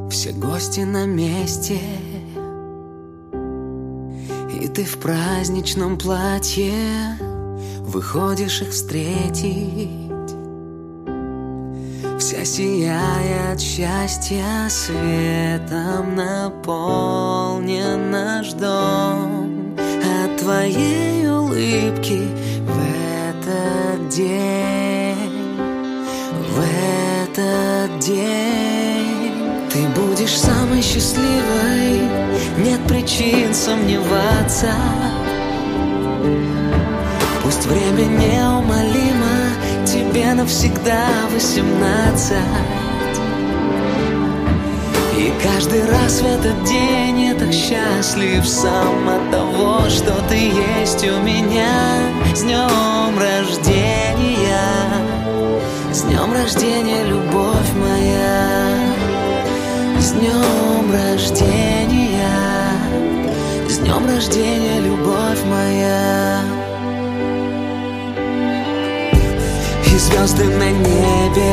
Все гости на месте, и ты в праздничном платье выходишь их встретить. Вся сияя от счастья, светом наполнен наш дом. От твоей улыбки в этот день, ты будешь самой счастливой, нет причин сомневаться. Пусть время неумолимо, тебе навсегда 18. И каждый раз в этот день я так счастлив сам от того, что ты есть у меня. С днем рождения, с днем рождения, любовь моя. С днем рождения, с днем рождения, любовь моя. И звезды на небе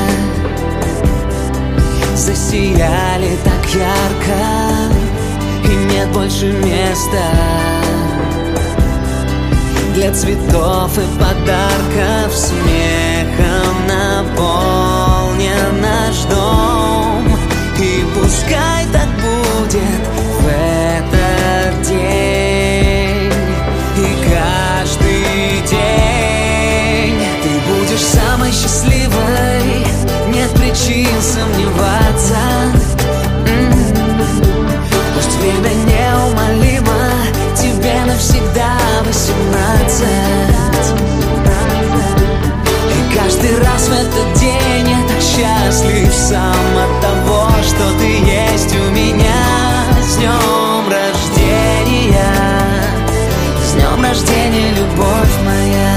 засияли так ярко, и нет больше места для цветов и подарков. Смехом наполнен наш дом, и пускай так будет в этот день. И каждый день ты будешь самой счастливой, нет причин сомневаться. Пусть время неумолимо, тебе навсегда 18. И каждый раз в этот день я так счастлив сам от того, что ты есть у меня. С днем рождения, с днем рождения, любовь моя.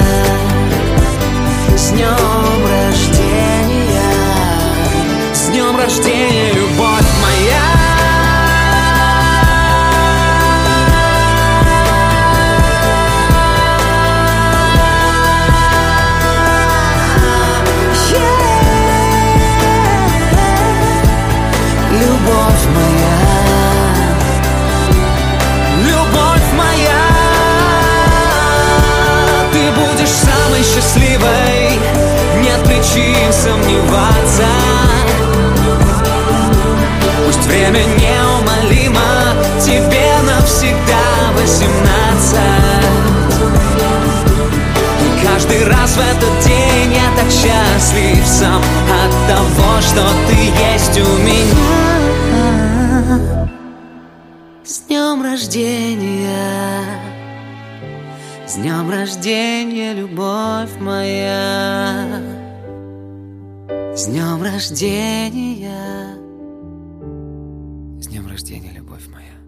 С днем рождения, с днем рождения, любовь моя. Любовь моя, любовь моя. Ты будешь самой счастливой, нет причин сомневаться. Пусть время неумолимо, тебе навсегда 18. И каждый раз в этот день я так счастлив сам от того, что ты есть у меня. С днем рождения, с днем рождения, любовь моя. С днем рождения, с днем рождения, любовь моя.